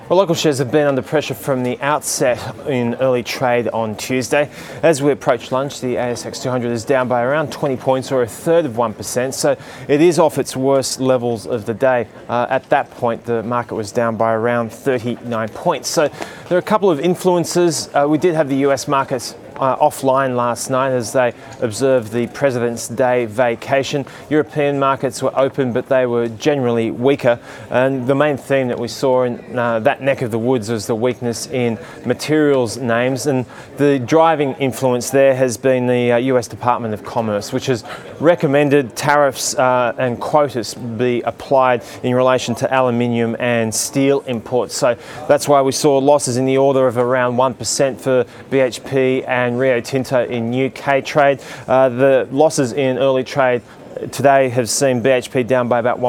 Well, local shares have been under pressure from the outset in early trade on Tuesday. As we approach lunch, the ASX 200 is down by around 20 points or a third of 1%, so it is off its worst levels of the day. At that point, the market was down by around 39 points. So there are a couple of influences. We did have the US markets offline last night as they observed the President's Day vacation. European markets were open, but they were generally weaker. And the main theme that we saw in that neck of the woods was the weakness in materials names. And the driving influence there has been the US Department of Commerce, which has recommended tariffs and quotas be applied in relation to aluminium and steel imports. So that's why we saw losses in the order of around 1% for BHP and Rio Tinto in UK trade. The losses in early trade today have seen BHP down by about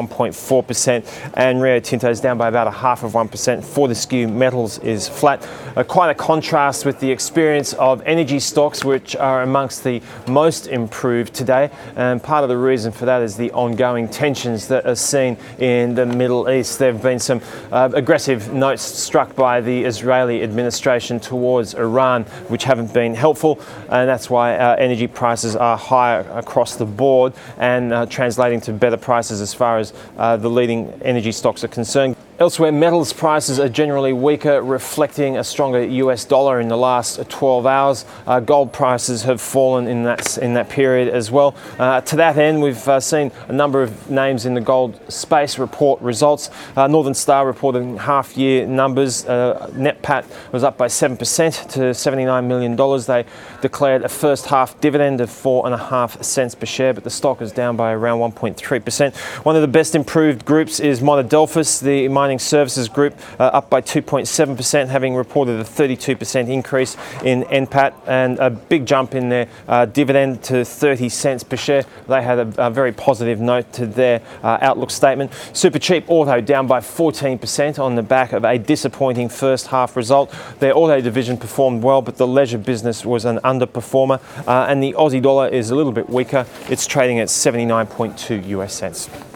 1.4% and Rio Tinto is down by about 0.5%. Fortescue Metals is flat. Quite a contrast with the experience of energy stocks, which are amongst the most improved today. And part of the reason for that is the ongoing tensions that are seen in the Middle East. There have been some aggressive notes struck by the Israeli administration towards Iran, which haven't been helpful. And that's why energy prices are higher across the board and translating to better prices as far as the leading energy stocks are concerned. Elsewhere, metals prices are generally weaker, reflecting a stronger US dollar in the last 12 hours. Gold prices have fallen in that period as well. To that end, we've seen a number of names in the gold space report results. Northern Star reported half-year numbers. Net PAT was up by 7% to $79 million. They declared a first-half dividend of 4.5 cents per share, but the stock is down by around 1.3%. One of the best improved groups is Monadelphous, the mining services group, up by 2.7%, having reported a 32% increase in NPAT and a big jump in their dividend to 30 cents per share. They had a very positive note to their outlook statement. Supercheap Auto down by 14% on the back of a disappointing first half result. Their auto division performed well, but the leisure business was an underperformer, and the Aussie dollar is a little bit weaker. It's trading at 79.2 US cents.